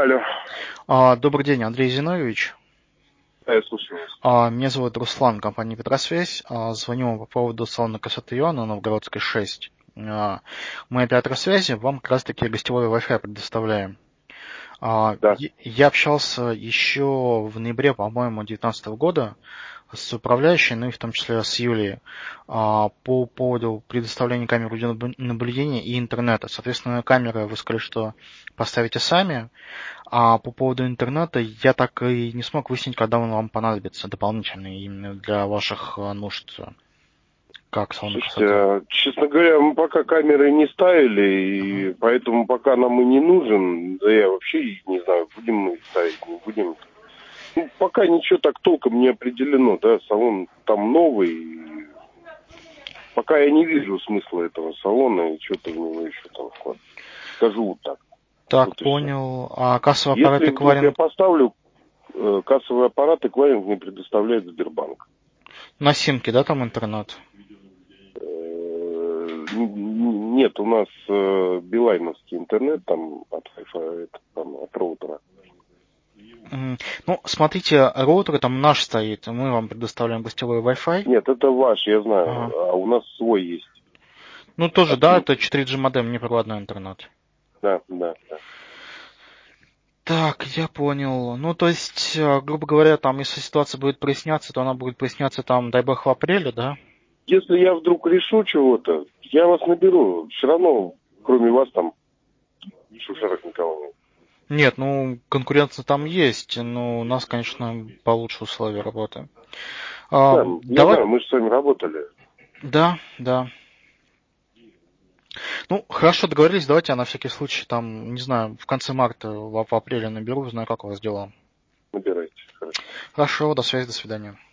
Алло. Добрый день, Андрей Зиновьевич. Да, я слушаю вас. Меня зовут Руслан, компания «Петросвязь». Звоню вам по поводу салона красоты Иоанна, Новгородской, 6. Мы оператор связи, вам как раз-таки гостевой Wi-Fi предоставляем. Да. Я общался еще в ноябре, по-моему, 2019 года с управляющей, ну и в том числе с Юлией, по поводу предоставления камер видеонаблюдения и интернета. Соответственно, камеры вы сказали, что поставите сами, а по поводу интернета я так и не смог выяснить, когда он вам понадобится дополнительно именно для ваших нужд, как салон Слушайте, красоты. честно говоря, мы пока камеры не ставили, и поэтому пока нам и не нужен. Да я вообще и не знаю, будем мы их ставить, не будем. Ну, пока ничего так толком не определено, да, салон там новый. И пока я не вижу смысла этого салона и что-то в него еще там вкладывать. Скажу вот так. Так, Вот и все. понял. А кассовый аппарат Если вдруг я эквайринг поставлю, кассовый аппарат эквайринг мне предоставляет Сбербанк. на симке, да, там интернет? Нет, у нас билайновский интернет там от Wi-Fi, там, от роутера. Ну, смотрите, роутер там наш стоит, мы вам предоставляем гостевой Wi-Fi. Нет, это ваш, я знаю, Ага. а у нас свой есть. Ну, тоже, От да, симки. это 4G модем, непроводной интернет. Да, да, да. Так, я понял. Ну, то есть, грубо говоря, там, если ситуация будет проясняться, то она будет проясняться там, дай бог, в апреле, да? Если я вдруг решу чего-то, я вас наберу. Все равно, кроме вас там, шушерок никого нет. Нет, ну, конкуренция там есть, но у нас, конечно, получше условия работы. Да, я Давай, знаю, мы же с вами работали. да, да. Ну, хорошо, договорились, давайте я на всякий случай там, не знаю, в конце марта, в апреле наберу, узнаю, как у вас дела. Набирайте. Хорошо. Хорошо, до связи, до свидания.